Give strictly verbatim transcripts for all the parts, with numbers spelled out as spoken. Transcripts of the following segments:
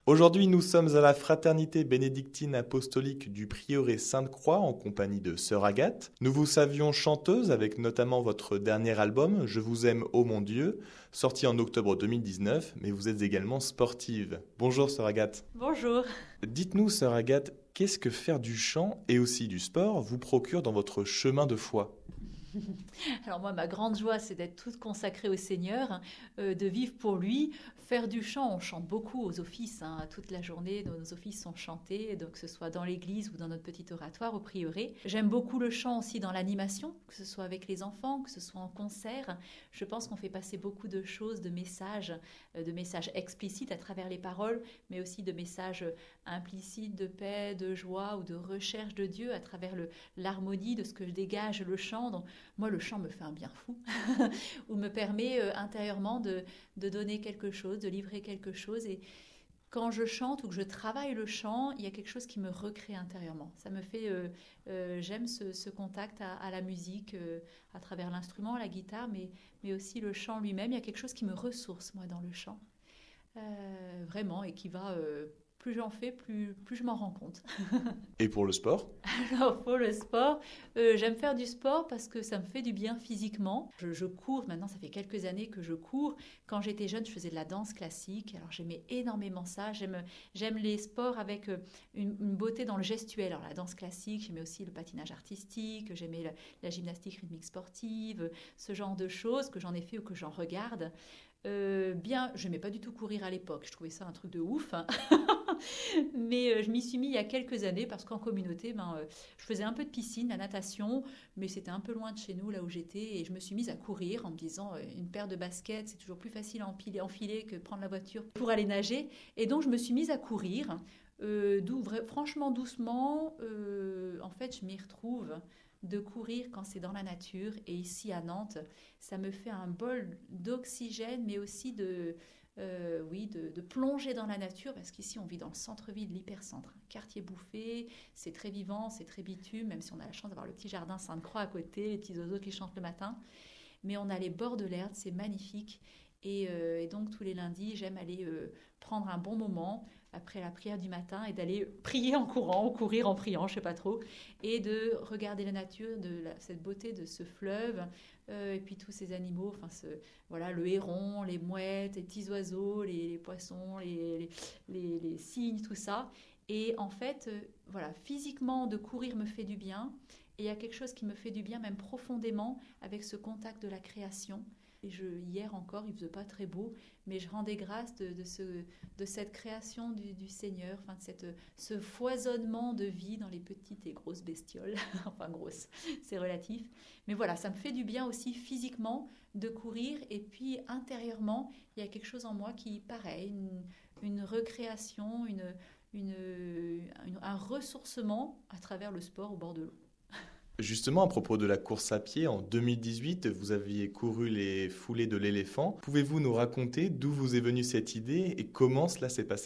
Aujourd'hui, nous sommes à la Fraternité bénédictine apostolique du Prieuré Sainte-Croix en compagnie de Sœur Agathe. Nous vous savions chanteuse avec notamment votre dernier album « Je vous aime, ô mon Dieu », sorti en octobre deux mille dix-neuf, mais vous êtes également sportive. Bonjour Sœur Agathe. Bonjour. Dites-nous Sœur Agathe, qu'est-ce que faire du chant et aussi du sport vous procure dans votre chemin de foi ? Alors moi, ma grande joie, c'est d'être toute consacrée au Seigneur, euh, de vivre pour lui. Faire du chant, on chante beaucoup aux offices, hein, toute la journée, nos offices sont chantés, donc que ce soit dans l'église ou dans notre petit oratoire au prieuré. J'aime beaucoup le chant aussi dans l'animation, que ce soit avec les enfants, que ce soit en concert. Je pense qu'on fait passer beaucoup de choses, de messages, euh, de messages explicites à travers les paroles, mais aussi de messages implicites de paix, de joie ou de recherche de Dieu à travers le, l'harmonie de ce que dégage le chant. Donc, moi, le chant me fait un bien fou, ou me permet euh, intérieurement de, de donner quelque chose, de livrer quelque chose. Et quand je chante ou que je travaille le chant, il y a quelque chose qui me recrée intérieurement. Ça me fait, euh, euh, j'aime ce, ce contact à, à la musique, euh, à travers l'instrument, la guitare, mais, mais aussi le chant lui-même. Il y a quelque chose qui me ressource, moi, dans le chant. Euh, vraiment, et qui va... Euh, plus j'en fais, plus, plus je m'en rends compte. Et pour le sport ? Alors pour le sport, euh, j'aime faire du sport parce que ça me fait du bien physiquement. Je, je cours, maintenant ça fait quelques années que je cours. Quand j'étais jeune, je faisais de la danse classique. Alors j'aimais énormément ça. J'aime, j'aime les sports avec une, une beauté dans le gestuel. Alors la danse classique, j'aimais aussi le patinage artistique, j'aimais la, la gymnastique rythmique sportive, ce genre de choses que j'en ai fait ou que j'en regarde. Euh, bien, je n'aimais pas du tout courir à l'époque, je trouvais ça un truc de ouf, hein. Mais euh, je m'y suis mis il y a quelques années parce qu'en communauté, ben, euh, je faisais un peu de piscine, la natation, mais c'était un peu loin de chez nous, là où j'étais, et je me suis mise à courir en me disant euh, une paire de baskets, c'est toujours plus facile à empiler, enfiler que prendre la voiture pour aller nager, et donc je me suis mise à courir, euh, d'où, franchement doucement, euh, en fait je m'y retrouve. De courir quand c'est dans la nature, et ici à Nantes, ça me fait un bol d'oxygène, mais aussi de, euh, oui, de, de plonger dans la nature, parce qu'ici on vit dans le centre-ville, l'hypercentre, quartier bouffé, c'est très vivant, c'est très bitume, même si on a la chance d'avoir le petit jardin Sainte-Croix à côté, les petits oiseaux qui chantent le matin, mais on a les bords de l'Erdre, c'est magnifique, et, euh, et donc tous les lundis, j'aime aller euh, prendre un bon moment après la prière du matin et d'aller prier en courant ou courir en priant, je ne sais pas trop, et de regarder la nature, de la, cette beauté de ce fleuve, euh, et puis tous ces animaux, enfin ce, voilà, le héron, les mouettes, les petits oiseaux, les, les poissons, les, les, les, les cygnes, tout ça. Et en fait, euh, voilà, physiquement, de courir me fait du bien, et il y a quelque chose qui me fait du bien, même profondément, avec ce contact de la création. Et je, hier encore, il ne faisait pas très beau, mais je rendais grâce de, de, ce, de cette création du, du Seigneur, enfin de cette, ce foisonnement de vie dans les petites et grosses bestioles. Enfin, grosses, c'est relatif. Mais voilà, ça me fait du bien aussi physiquement de courir. Et puis, intérieurement, il y a quelque chose en moi qui, pareil, une, une recréation, une, une, une, un ressourcement à travers le sport au bord de l'eau. Justement, à propos de la course à pied, en deux mille dix-huit, vous aviez couru les foulées de l'éléphant. Pouvez-vous nous raconter d'où vous est venue cette idée et comment cela s'est passé ?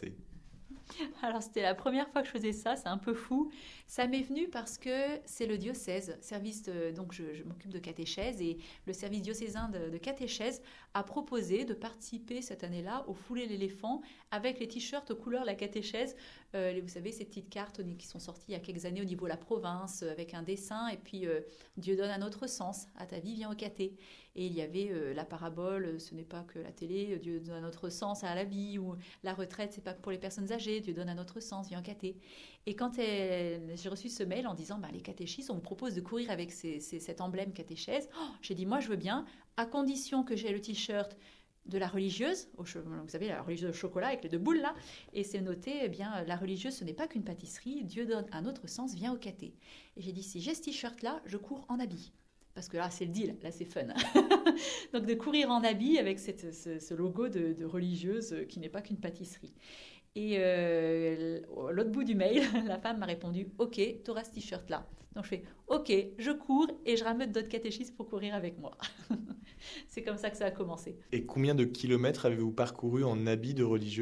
Alors c'était la première fois que je faisais ça, c'est un peu fou. Ça m'est venu parce que c'est le diocèse, service de, donc je, je m'occupe de catéchèse, et le service diocésain de, de catéchèse a proposé de participer cette année-là au foulée de l'éléphant avec les t-shirts aux couleurs de la catéchèse. Euh, vous savez, ces petites cartes qui sont sorties il y a quelques années au niveau de la province avec un dessin, et puis euh, Dieu donne un autre sens à ta vie, viens au caté. Et il y avait euh, la parabole, ce n'est pas que la télé, Dieu donne un autre sens à la vie, ou la retraite, c'est pas pour les personnes âgées, Dieu donne un autre sens, viens au caté. Et quand elle, j'ai reçu ce mail en disant bah, les catéchistes, on vous propose de courir avec ces, ces, cet emblème catéchèse, oh, j'ai dit moi je veux bien, à condition que j'ai le t-shirt de la religieuse, au, vous savez la religieuse au chocolat avec les deux boules là, et c'est noté, eh bien la religieuse ce n'est pas qu'une pâtisserie, Dieu donne un autre sens, viens au caté. Et j'ai dit si j'ai ce t-shirt là, je cours en habit. Parce que là, c'est le deal, là, c'est fun. Donc, de courir en habit avec cette, ce, ce logo de, de religieuse qui n'est pas qu'une pâtisserie. Et euh, l'autre bout du mail, la femme m'a répondu « Ok, tu auras ce t-shirt-là ». Donc, je fais « Ok, je cours et je ramène d'autres catéchistes pour courir avec moi ». C'est comme ça que ça a commencé. Et combien de kilomètres avez-vous parcouru en habit de religieuse ?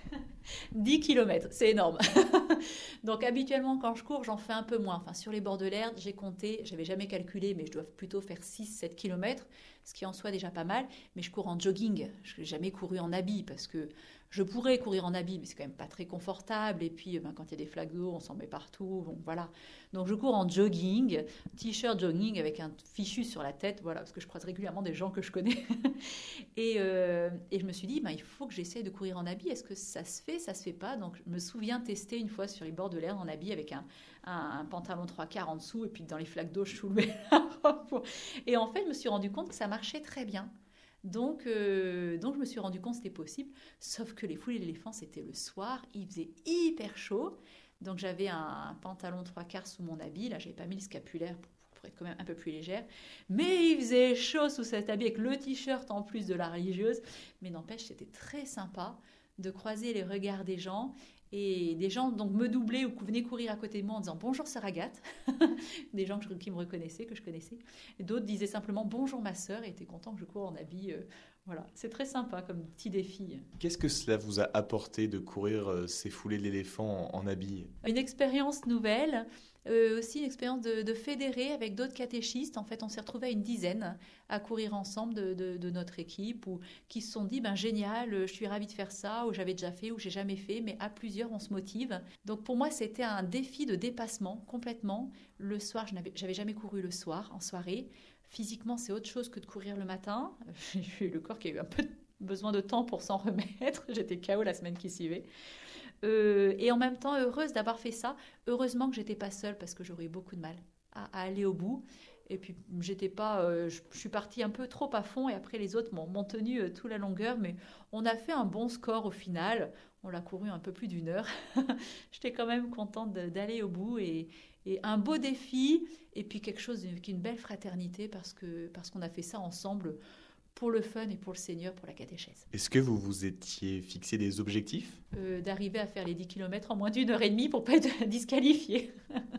dix kilomètres, c'est énorme. Donc habituellement quand je cours, j'en fais un peu moins. Enfin, sur les bords de l'Erdre, j'ai compté, j'avais jamais calculé, mais je dois plutôt faire six sept kilomètres, ce qui en soit déjà pas mal. Mais je cours en jogging, je n'ai jamais couru en habit parce que Je pourrais courir en habit, mais c'est quand même pas très confortable. Et puis, ben, quand il y a des flaques d'eau, on s'en met partout. Bon, voilà. Donc, je cours en jogging, t-shirt jogging avec un fichu sur la tête, voilà, parce que je croise régulièrement des gens que je connais. et, euh, et je me suis dit, ben, il faut que j'essaye de courir en habit. Est-ce que ça se fait, ça se fait pas? Donc, je me souviens tester une fois sur les bords de l'Erne en habit avec un, un, un pantalon trois quarts en dessous, et puis dans les flaques d'eau, je soulevais la robe. Et en fait, je me suis rendu compte que ça marchait très bien. Donc, euh, donc je me suis rendu compte que c'était possible, sauf que les foulées d'éléphants, c'était le soir, il faisait hyper chaud, donc j'avais un, un pantalon trois quarts sous mon habit, là j'avais pas mis le scapulaire pour, pour être quand même un peu plus légère, mais il faisait chaud sous cet habit avec le t-shirt en plus de la religieuse, mais n'empêche c'était très sympa de croiser les regards des gens, et des gens donc me doublaient ou venaient courir à côté de moi en disant bonjour sœur Agathe, des gens que je, qui me reconnaissaient, que je connaissais, et d'autres disaient simplement bonjour ma sœur et étaient contents que je cours en habit. Euh, voilà, c'est très sympa comme petit défi. Qu'est-ce que cela vous a apporté de courir euh, ces foulées d'éléphants en, en habit? Une expérience nouvelle, euh, aussi une expérience de, de fédérer avec d'autres catéchistes. En fait, on s'est retrouvés à une dizaine à courir ensemble de, de, de notre équipe, ou qui se sont dit ben génial, je suis ravie de faire ça, ou j'avais déjà fait, ou j'ai jamais fait, mais à plusieurs on se motive. Donc pour moi c'était un défi de dépassement complètement. Le soir, je n'avais j'avais jamais couru le soir en soirée. Physiquement c'est autre chose que de courir le matin. J'ai eu le corps qui a eu un peu besoin de temps pour s'en remettre. J'étais K O la semaine qui suivait. Euh, et en même temps heureuse d'avoir fait ça. Heureusement que j'étais pas seule parce que j'aurais eu beaucoup de mal à, à aller au bout. Et puis j'étais pas, euh, je, je suis partie un peu trop à fond et après les autres m'ont, m'ont tenu euh, toute la longueur. Mais on a fait un bon score au final. On l'a couru un peu plus d'une heure. J'étais quand même contente de, d'aller au bout et, et un beau défi et puis quelque chose qui est une belle fraternité parce que parce qu'on a fait ça ensemble pour le fun et pour le Seigneur, pour la catéchèse. Est-ce que vous vous étiez fixé des objectifs? Euh, d'arriver à faire les dix kilomètres en moins d'une heure et demie pour pas être disqualifiée.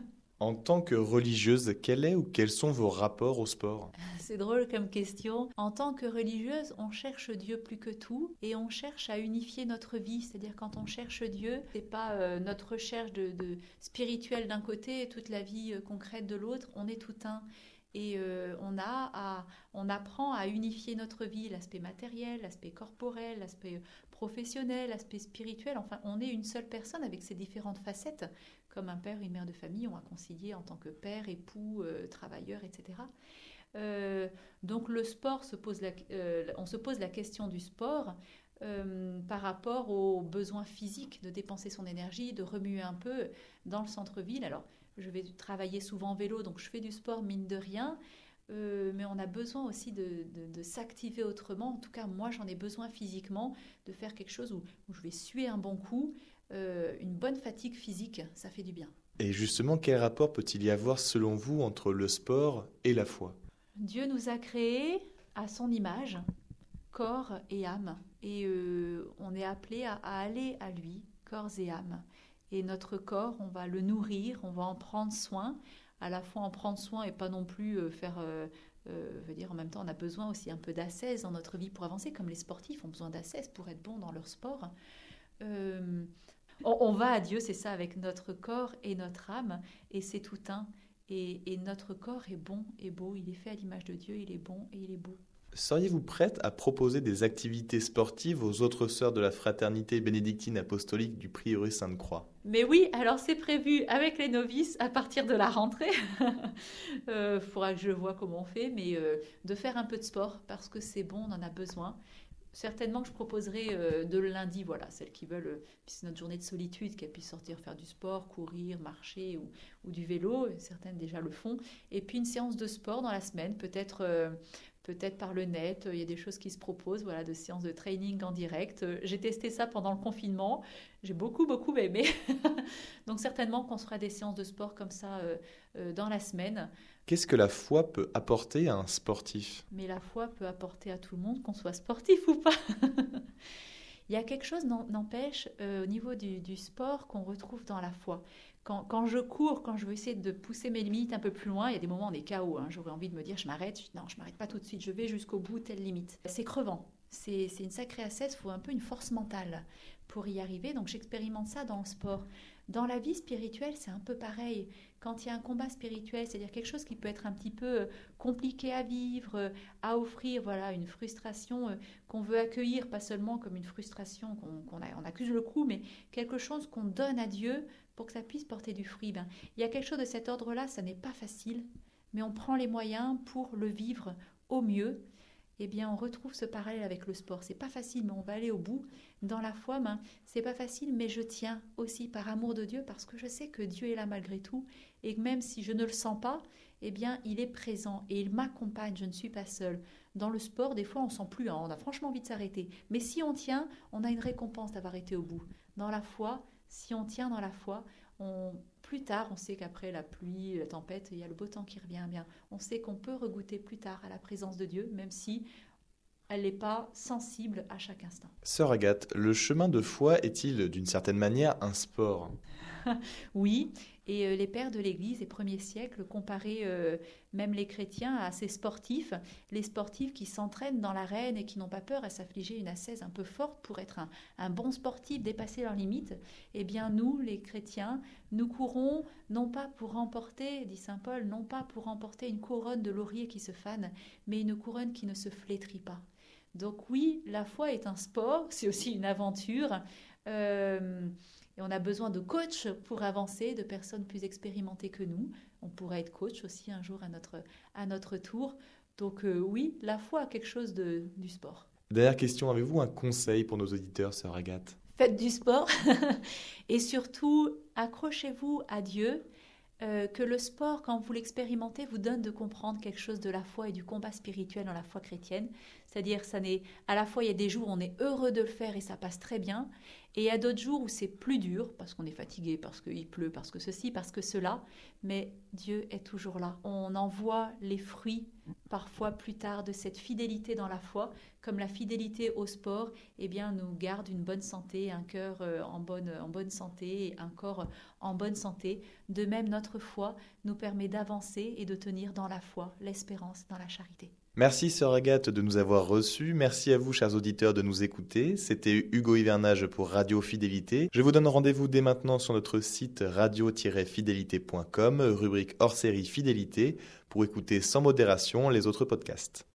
En tant que religieuse, quel est ou quels sont vos rapports au sport? C'est drôle comme question. En tant que religieuse, on cherche Dieu plus que tout et on cherche à unifier notre vie. C'est-à-dire quand on cherche Dieu, c'est pas euh, notre recherche de, de spirituelle d'un côté et toute la vie euh, concrète de l'autre. On est tout un. Et euh, on, a à, on apprend à unifier notre vie, l'aspect matériel, l'aspect corporel, l'aspect professionnel, l'aspect spirituel. Enfin, on est une seule personne avec ses différentes facettes, comme un père et une mère de famille ont à concilier en tant que père, époux, euh, travailleur, et cetera. Euh, donc le sport, se pose la, euh, on se pose la question du sport euh, par rapport aux besoins physiques de dépenser son énergie, de remuer un peu dans le centre-ville. Alors, je vais travailler souvent en vélo, donc je fais du sport mine de rien, euh, mais on a besoin aussi de, de, de s'activer autrement. En tout cas, moi, j'en ai besoin physiquement, de faire quelque chose où, où je vais suer un bon coup. Euh, une bonne fatigue physique, ça fait du bien. Et justement, quel rapport peut-il y avoir selon vous entre le sport et la foi? Dieu nous a créés à son image, corps et âme, et euh, on est appelé à, à aller à lui, corps et âme. Et notre corps, on va le nourrir, on va en prendre soin, à la fois en prendre soin et pas non plus euh, faire... Euh, euh, veut dire en même temps, on a besoin aussi un peu d'ascèse dans notre vie pour avancer, comme les sportifs ont besoin d'ascèse pour être bons dans leur sport. Euh, on, on va à Dieu, c'est ça, avec notre corps et notre âme, et c'est tout un. Et, et notre corps est bon et beau, il est fait à l'image de Dieu, il est bon et il est beau. Seriez-vous prête à proposer des activités sportives aux autres sœurs de la fraternité bénédictine apostolique du prieuré Sainte-Croix? Mais oui, alors c'est prévu avec les novices à partir de la rentrée. Il euh, faudra que je vois comment on fait, mais euh, de faire un peu de sport parce que c'est bon, on en a besoin. Certainement que je proposerai euh, de le lundi, voilà, celles qui veulent, euh, puis c'est notre journée de solitude, qu'elles puissent sortir faire du sport, courir, marcher ou, ou du vélo, certaines déjà le font. Et puis une séance de sport dans la semaine, peut-être... Euh, peut-être par le net, il y a des choses qui se proposent, voilà, de séances de training en direct. J'ai testé ça pendant le confinement, j'ai beaucoup, beaucoup aimé. Donc certainement qu'on se fera des séances de sport comme ça euh, euh, dans la semaine. Qu'est-ce que la foi peut apporter à un sportif? Mais la foi peut apporter à tout le monde, qu'on soit sportif ou pas. Il y a quelque chose, n'empêche, euh, au niveau du, du sport qu'on retrouve dans la foi. Quand, quand je cours, quand je veux essayer de pousser mes limites un peu plus loin, il y a des moments où on est K O. Hein, j'aurais envie de me dire, je m'arrête. Non, je ne m'arrête pas tout de suite. Je vais jusqu'au bout, telle limite. C'est crevant. C'est, c'est une sacrée ascèse. Il faut un peu une force mentale pour y arriver. Donc j'expérimente ça dans le sport. Dans la vie spirituelle, c'est un peu pareil. Quand il y a un combat spirituel, c'est-à-dire quelque chose qui peut être un petit peu compliqué à vivre, à offrir, voilà, une frustration qu'on veut accueillir, pas seulement comme une frustration qu'on, qu'on a, on accuse le coup, mais quelque chose qu'on donne à Dieu pour que ça puisse porter du fruit. Ben, il y a quelque chose de cet ordre-là, ça n'est pas facile, mais on prend les moyens pour le vivre au mieux. Eh bien, on retrouve ce parallèle avec le sport. C'est pas facile, mais on va aller au bout. Dans la foi, ben, c'est pas facile, mais je tiens aussi par amour de Dieu, parce que je sais que Dieu est là malgré tout, et que même si je ne le sens pas, eh bien, il est présent et il m'accompagne. Je ne suis pas seule. Dans le sport, des fois, on sent plus, hein, on a franchement envie de s'arrêter. Mais si on tient, on a une récompense d'avoir été au bout. Dans la foi, si on tient dans la foi, on, plus tard, on sait qu'après la pluie, la tempête, il y a le beau temps qui revient bien. On sait qu'on peut regoûter plus tard à la présence de Dieu, même si elle n'est pas sensible à chaque instant. Sœur Agathe, le chemin de foi est-il d'une certaine manière un sport ? Oui, et euh, les pères de l'Église des premiers siècles comparaient euh, même les chrétiens à ces sportifs, les sportifs qui s'entraînent dans l'arène et qui n'ont pas peur à s'affliger une ascèse un peu forte pour être un, un bon sportif, dépasser leurs limites. Eh bien nous, les chrétiens, nous courons non pas pour remporter, dit saint Paul, non pas pour remporter une couronne de laurier qui se fane, mais une couronne qui ne se flétrit pas. Donc oui, la foi est un sport, c'est aussi une aventure. Euh, Et on a besoin de coachs pour avancer, de personnes plus expérimentées que nous. On pourrait être coach aussi un jour à notre, à notre tour. Donc euh, oui, la foi a quelque chose de, du sport. Dernière question, avez-vous un conseil pour nos auditeurs, sœur Agathe ? Faites du sport et surtout accrochez-vous à Dieu. Euh, que le sport, quand vous l'expérimentez, vous donne de comprendre quelque chose de la foi et du combat spirituel dans la foi chrétienne. C'est-à-dire, ça n'est, à la fois, il y a des jours où on est heureux de le faire et ça passe très bien, et il y a d'autres jours où c'est plus dur, parce qu'on est fatigué, parce qu'il pleut, parce que ceci, parce que cela, mais Dieu est toujours là. On en voit les fruits, parfois plus tard, de cette fidélité dans la foi, comme la fidélité au sport, eh bien, nous garde une bonne santé, un cœur en bonne, en bonne santé, et un corps en bonne santé. De même, notre foi nous permet d'avancer et de tenir dans la foi, l'espérance, dans la charité. Merci sœur Agathe de nous avoir reçus. Merci à vous, chers auditeurs, de nous écouter. C'était Hugo Hivernage pour Radio Fidélité. Je vous donne rendez-vous dès maintenant sur notre site radio tiret fidélité point com, rubrique hors série Fidélité, pour écouter sans modération les autres podcasts.